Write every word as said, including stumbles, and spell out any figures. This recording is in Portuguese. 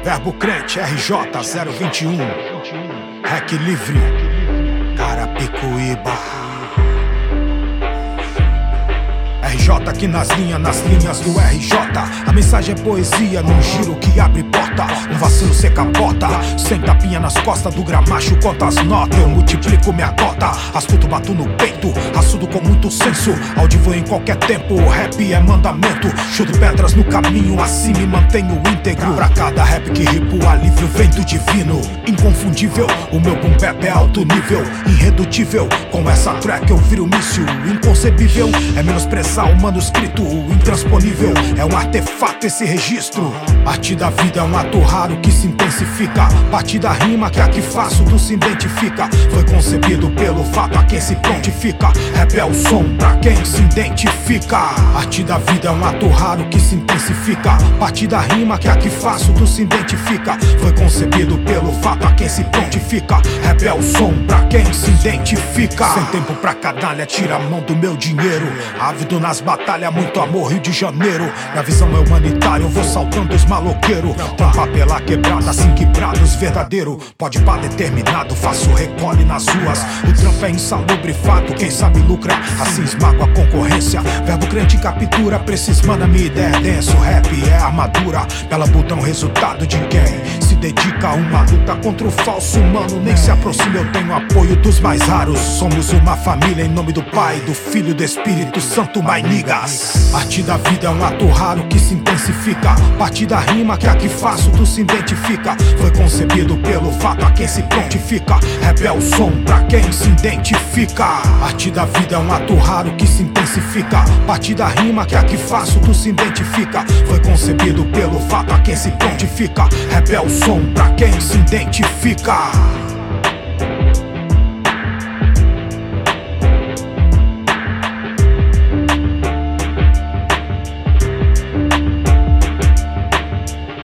Verbo Crente R J zero vinte e um, Rec Livre, Carapicuíba. R J aqui nas linhas, nas linhas do R J. A mensagem é poesia num giro que abre porta. Um vacilo cê capota, sem tapinha nas costas do gramacho. Quantas notas eu multiplico minha cota. Astuto bato no peito, assudo com muito senso. Audível em qualquer tempo, o rap é mandamento. Chuto pedras no caminho, assim me mantenho íntegro. Pra cada rap que ripo, o alívio vem do divino. Inconfundível, o meu boom bap é alto nível. Irredutível, com essa track eu viro míssil. Inconcebível, é menosprezar o manuscrito. O intransponível, é um artefato esse registro. Arte da vida é um ato raro que se intensifica. Parte da rima que aqui faço tu se identifica. Foi concebido pelo fato a quem se prontifica. Rap é o som pra quem se identifica. Arte da vida é um ato raro que se intensifica. Parte da rima que aqui faço tu se identifica. Foi concebido pelo fato a quem se prontifica. Rap é o som pra quem se identifica. Sem tempo pra canalha, tira a mão do meu dinheiro. Ávido nas batalhas, muito amor, Rio de Janeiro. Minha visão é humanitária, eu vou saltando os maloqueiros. Trampar pela quebrada, assim quebrados verdadeiro. Pode pá determinado, faço recolhe nas ruas. O trampo é insalubre fato, quem sabe lucra, assim esmago a concorrência. Verbo Crente captura, precisa manda minha ideia é denso. Rap é armadura, bela botão resultado de quem se dedica a uma luta contra o falso humano. Nem se aproxima, eu tenho apoio dos mais raros. Somos uma família em nome do Pai, do Filho e do Espírito Santo, my niggas. Arte da vida é um ato raro que se intensifica. Parte da rima que aqui faço tu se identifica. Foi concebido pelo fato a quem se prontifica. Rap é o som pra quem se identifica. Arte da vida é um ato raro que se intensifica. Parte da rima que aqui faço tu se identifica. Foi concebido pelo fato a quem se prontifica. Rap é o som pra quem se identifica.